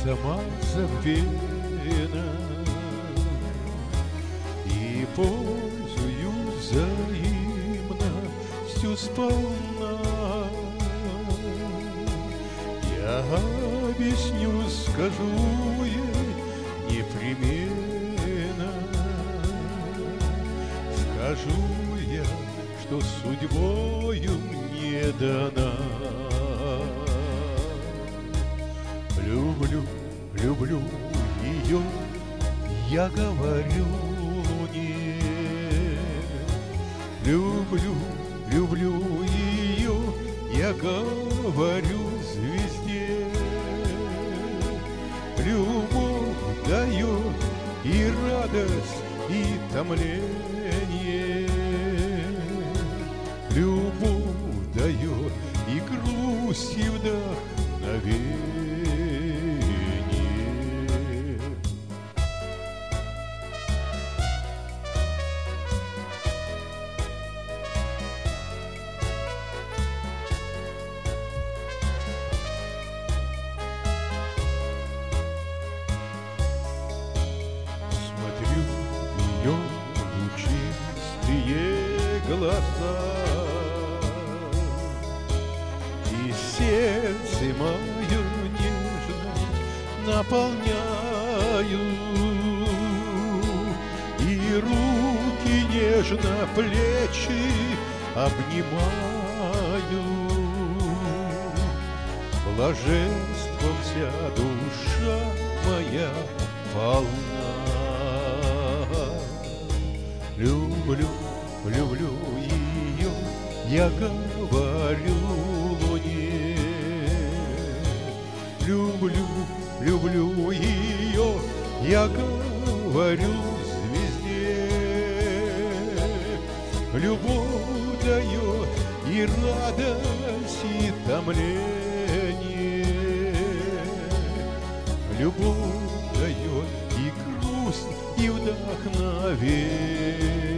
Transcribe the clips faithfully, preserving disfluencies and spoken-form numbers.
сама забвена, и пользуюсь взаимностью сполна. Я объясню, скажу ей непременно, скажу я, что судьбою мне дана. Люблю, люблю ее, я говорю луне. Люблю, люблю ее, я говорю звезде. Любовь дает и радость, и томление. Любовь дает и грусть, и вдохновение. Смотрю в ее лучистые глаза, и сердце мое нежность наполняю, и руки нежно плечи обнимаю. Блаженством вся душа моя полна. Люблю, люблю ее, я говорю луне. Люблю, люблю ее, я говорю звезде. Любовь дает и радость, и томление. Любовь дает и грусть, и вдохновение.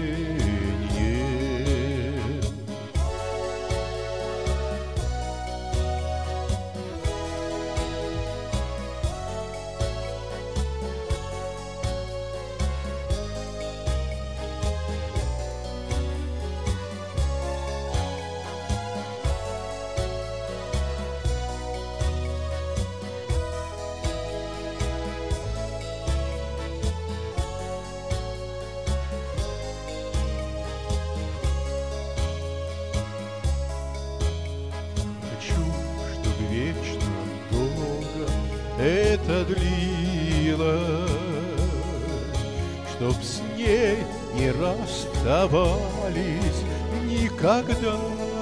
Вечно долго это длилось, чтоб с ней не расставались никогда,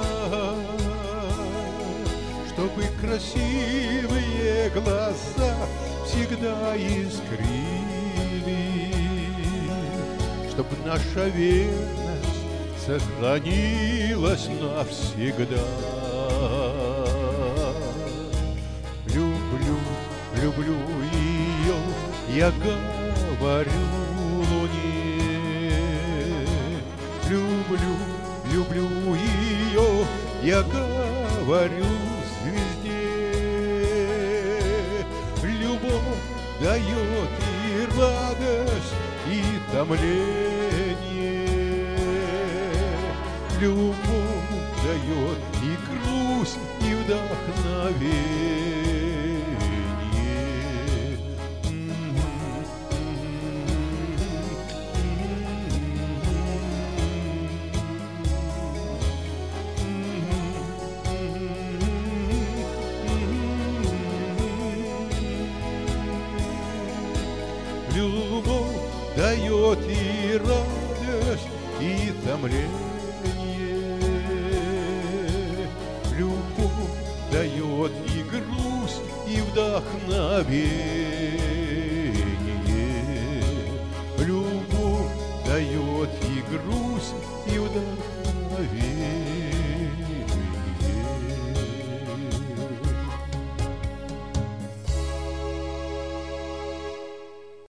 чтобы красивые глаза всегда искрили, чтоб наша верность сохранилась навсегда. Люблю, люблю ее, я говорю луне. Люблю, люблю ее, я говорю звезде. Любовь дает и радость, и томление. Любовь дает и грусть, и вдохновение. Любовь дает и радость, и томление. Любовь дает и грусть, и вдохновение. Любовь дает и грусть, и вдохновение.